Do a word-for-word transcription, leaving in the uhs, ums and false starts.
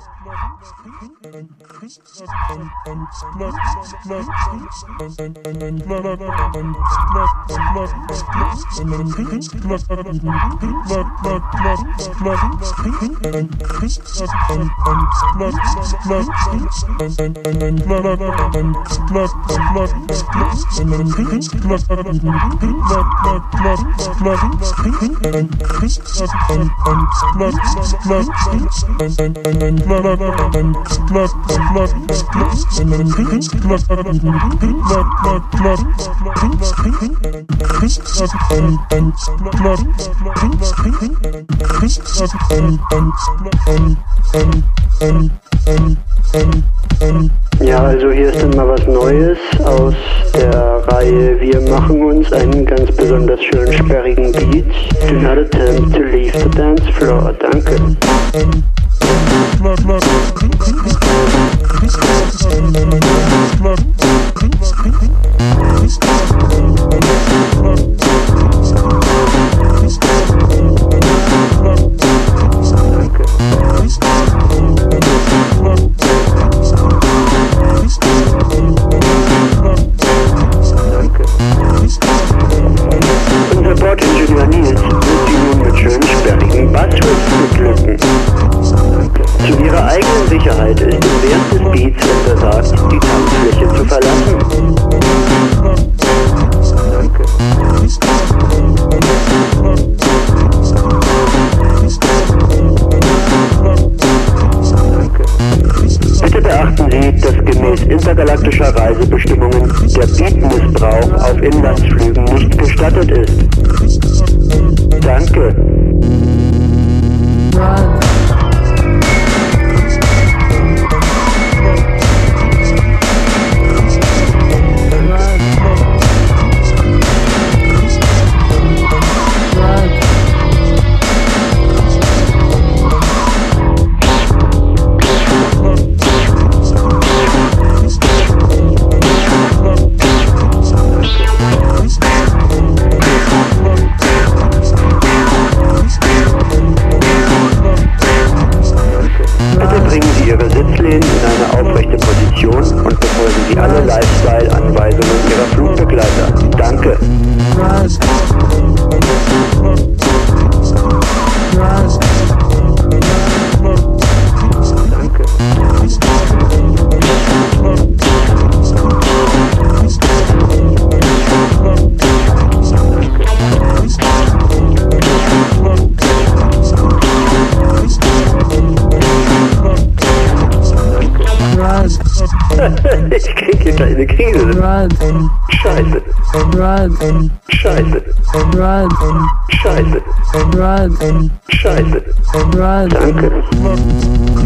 Ja, also hier ist dann mal was Neues aus der Reihe Wir machen uns einen ganz besonders schönen sperrigen Beat. Do not attempt to leave the dance floor. Danke. Unser Bordingenieur Nils wird Sie nun mit schönen sperrigen Bassriffs beglücken. Zu Ihrer eigenen Sicherheit ist es während des Beats untersagt, die Tanzfläche zu verlassen. Danke. Danke. Bitte beachten Sie, dass gemäß intergalaktischer Reisebestimmungen der Beatmissbrauch auf Inlandsflügen nicht gestattet ist. Danke. Ihre Sitzlehnen in eine aufrechte Position und befolgen Sie alle Lifestyle-Anweisungen Ihrer Flugbegleiter. Danke. Danke. Ich krieg hier gleich eine Krise. Scheiße. Scheiße. Scheiße. Scheiße. Danke.